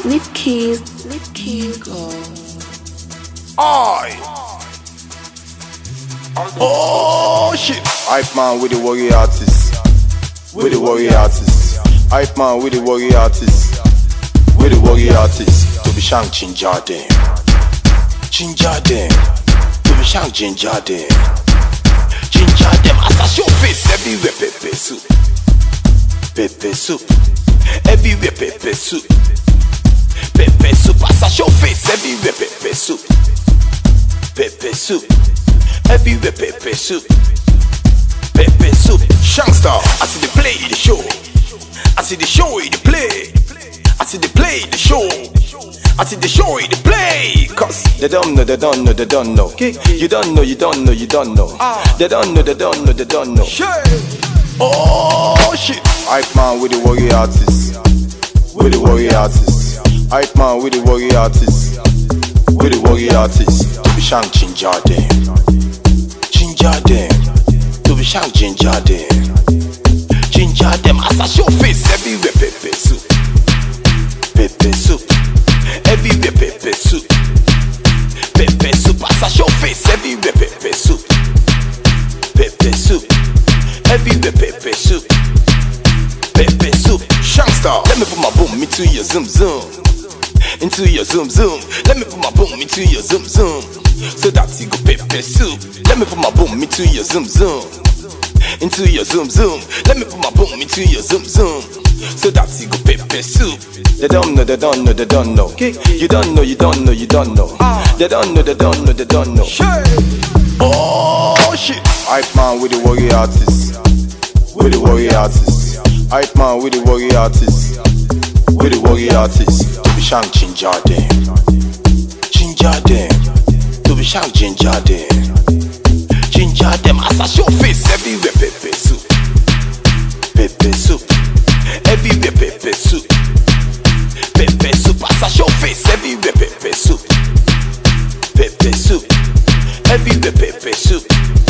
Lift keys. Aye. Oh shit. Hype man with the warrior artist. With the warrior artist. Hype man with the warrior artist. With the warrior artist. To be shank ginger them. Ginger them. To be shank ginger them. Ginger them. As I show face everywhere pepper soup. Pepper soup. Everywhere pepper soup. Pepper soup. As I show face everywhere pepper soup. Pepper soup. Everywhere pepper soup. Pepper soup. Shankster. I see the play the show. I see the show the play. I see the play the show. I see the show the play. Cause they don't know, they don't know, they don't know. You don't know, you don't know, you don't know. They don't know, they don't know, they don't know. Oh shit. Hype man with the warrior artist. With the warrior artist. Hype man with the warrior artist. With the warrior artist. To be shank ginger them. Ginger them. To be shank ginger them. Ginger them. As I show face everywhere pepper soup. Pepper soup. Everywhere pepper soup. Pepper soup. As I show face everywhere pepper soup. Pepper soup. Everywhere pepper soup. Pepper soup. Shankster. Let me put my boom into your zoom zoom. Into your zoom zoom. Let me put my boom into your zoom zoom. So that you go pepper soup. Let me put my boom into your zoom zoom. Into your zoom zoom. Let me put my boom into your zoom zoom. So that you go pepper soup. They don't know, they don't know, they don't know. You don't know, you don't know, you don't know. They don't know, they don't know, they don't know. Oh shit. Hype man with the warrior artist. With the warrior artist. Hype man with the warrior artist. With the warrior artist. To be shank ginger them. Ginger them. To be shank ginger them. Ginger them. As I show face everywhere pepper soup. Pepper soup. Everywhere pepper soup. Pepper soup. As I show face everywhere pepper soup. Pepper soup. Everywhere pepper soup.